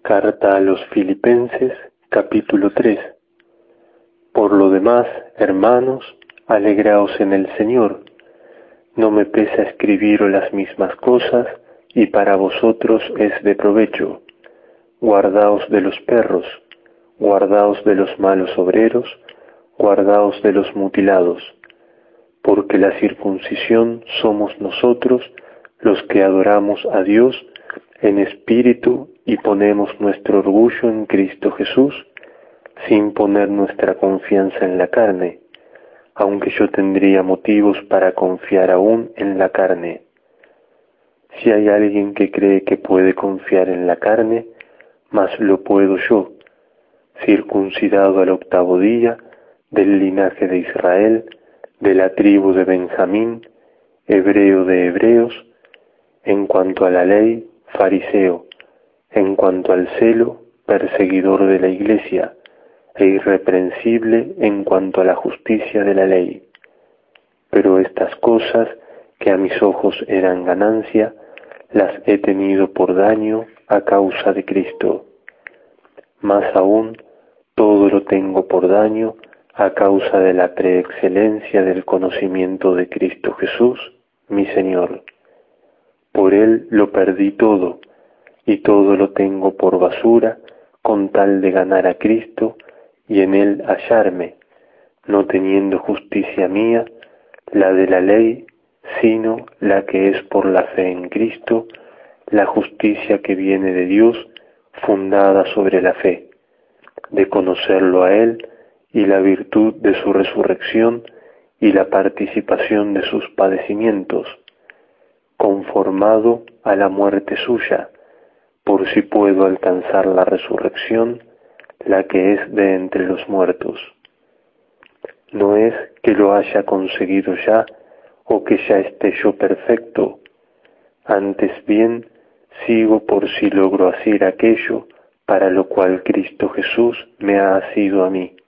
Carta a los Filipenses, capítulo 3. Por lo demás, hermanos, alegraos en el Señor. No me pesa escribiros las mismas cosas, y para vosotros es de provecho. Guardaos de los perros, guardaos de los malos obreros, guardaos de los mutilados, porque la circuncisión somos nosotros los que adoramos a Dios en espíritu y ponemos nuestro orgullo en Cristo Jesús, sin poner nuestra confianza en la carne, aunque yo tendría motivos para confiar aún en la carne. Si hay alguien que cree que puede confiar en la carne, más lo puedo yo, circuncidado al 8º día, del linaje de Israel, de la tribu de Benjamín, hebreo de hebreos, en cuanto a la ley, fariseo, en cuanto al celo, perseguidor de la iglesia, e irreprensible en cuanto a la justicia de la ley. Pero estas cosas, que a mis ojos eran ganancia, las he tenido por daño a causa de Cristo. Más aún, todo lo tengo por daño a causa de la preexcelencia del conocimiento de Cristo Jesús, mi Señor. Por Él lo perdí todo, y todo lo tengo por basura, con tal de ganar a Cristo y en Él hallarme, no teniendo justicia mía, la de la ley, sino la que es por la fe en Cristo, la justicia que viene de Dios, fundada sobre la fe, de conocerlo a Él y la virtud de su resurrección y la participación de sus padecimientos, conformado a la muerte suya, por si puedo alcanzar la resurrección, la que es de entre los muertos. No es que lo haya conseguido ya, o que ya esté yo perfecto, antes bien sigo por si logro hacer aquello para lo cual Cristo Jesús me ha asido a mí.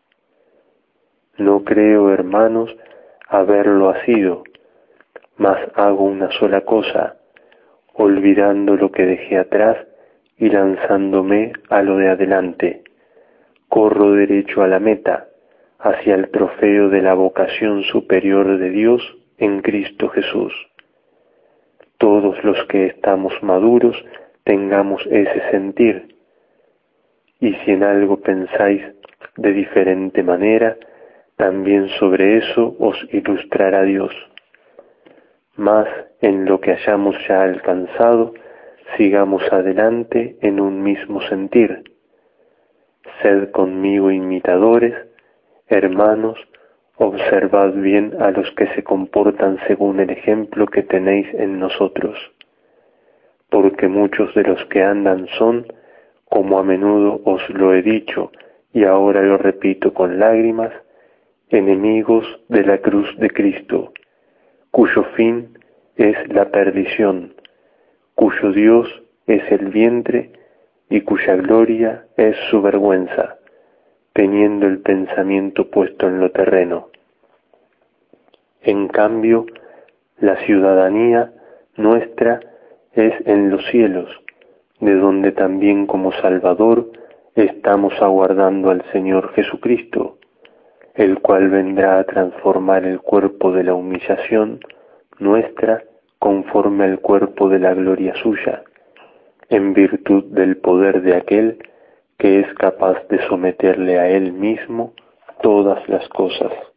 No creo, hermanos, haberlo asido, mas hago una sola cosa, olvidando lo que dejé atrás y lanzándome a lo de adelante. Corro derecho a la meta, hacia el trofeo de la vocación superior de Dios en Cristo Jesús. Todos los que estamos maduros tengamos ese sentir, y si en algo pensáis de diferente manera, también sobre eso os ilustrará Dios. Mas en lo que hayamos ya alcanzado, sigamos adelante en un mismo sentir. Sed conmigo imitadores, hermanos, observad bien a los que se comportan según el ejemplo que tenéis en nosotros, porque muchos de los que andan son, como a menudo os lo he dicho y ahora lo repito con lágrimas, enemigos de la cruz de Cristo, cuyo fin es la perdición, cuyo Dios es el vientre y cuya gloria es su vergüenza, teniendo el pensamiento puesto en lo terreno. En cambio, la ciudadanía nuestra es en los cielos, de donde también como Salvador estamos aguardando al Señor Jesucristo, el cual vendrá a transformar el cuerpo de la humillación nuestra conforme al cuerpo de la gloria suya, en virtud del poder de aquel que es capaz de someterle a Él mismo todas las cosas.